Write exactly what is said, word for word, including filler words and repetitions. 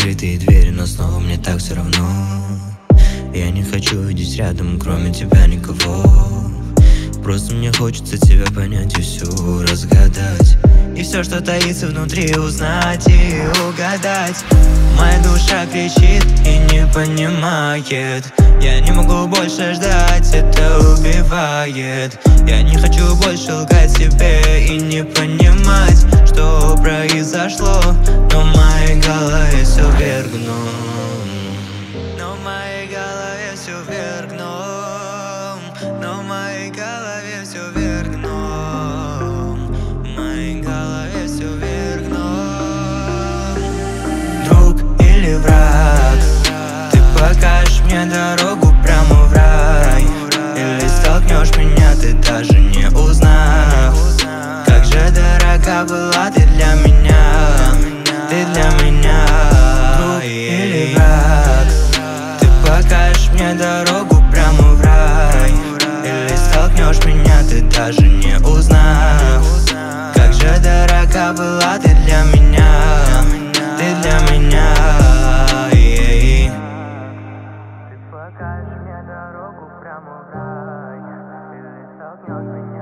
закрытые двери, но снова мне так все равно. Я не хочу видеть рядом, кроме тебя, никого. Просто мне хочется тебя понять и всю разгадать, и все, что таится внутри, узнать и угадать. Моя душа кричит и не понимает. Я не могу больше ждать, это убивает. Я не хочу больше лгать себе и не понимать, что произошло, но в моей голове все вверх дном. Но в моей голове все вверх дном. Но в моей голове все вверх дном. В моей голове все вверх дном. Друг или враг, ты покажешь мне дорогу прямо в рай, или столкнешь меня, ты даже не узнав. Как же дорога была ты для меня, ты для меня. Друг или враг, ты покажешь мне дорогу прямо в рай, или столкнешь меня, ты даже не узнав. Как же дорога была ты для меня, ты для меня. Ты покажешь мне дорогу прямо в рай, или столкнешь меня.